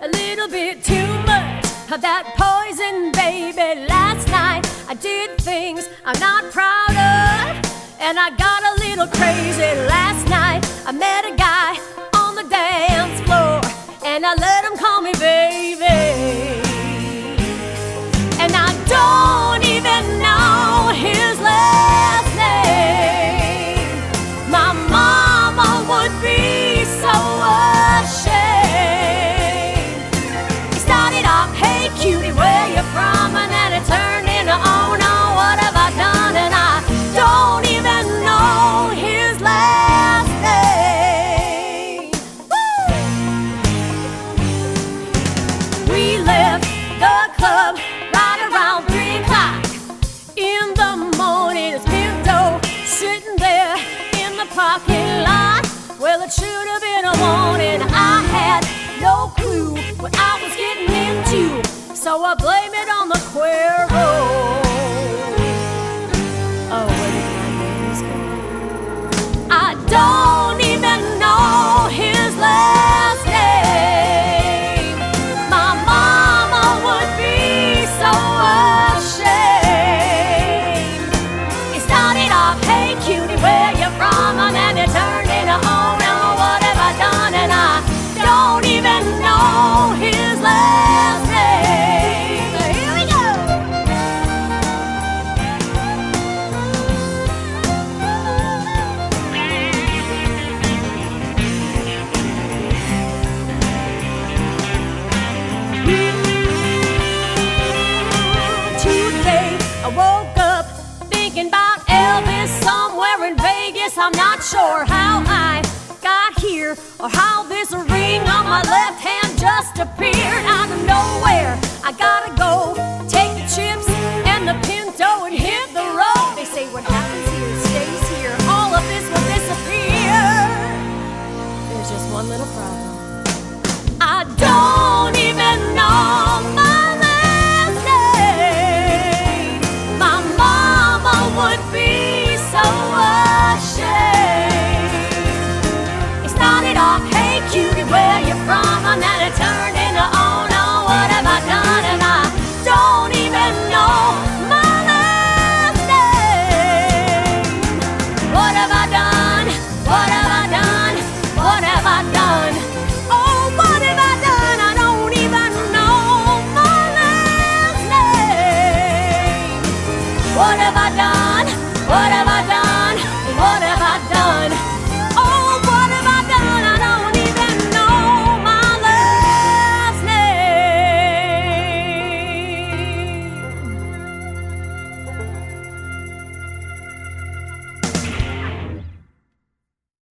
a little bit too much of that poison, baby. Last night I did things I'm not proud of, and I got a little crazy. Last night I met a guy on the dance floor, and I let him call me baby. And I don't even know his last name. My mama would be so ashamed. He started off, hey cutie, where you from? And then it turned into, oh no, what have I done? And I don't even know his last name. Woo! We left the club right around 3 o'clock in the morning. It's Pinto sitting there in the parking lot. Well, it should have been a warning. I had no clue what I was getting into, so I blame it on the Cuervo. Oh, where did my names go? I don't even know his last name. My mama would be so ashamed. It started off, hey cutie, where you from? And then it turned into, oh no, what have I done? And I don't even know his last name. Here we go. Today I woke up thinking about Elvis somewhere in Vegas. I'm not sure how I got here or how this ring on my left hand just appeared out of nowhere. I gotta go take the chips and the Pinto and hit the road. They say what happens here stays here. All of this will disappear. There's just one little problem. I don't even know my last name. My mama would be so ashamed. It started off, hey cutie, where you from? And then it turned into, oh no, what have I done? And I don't even know my last name. What have I done? What have I done? What have I done? Oh, what have I done? I don't even know my last name. What have I done? What have I done?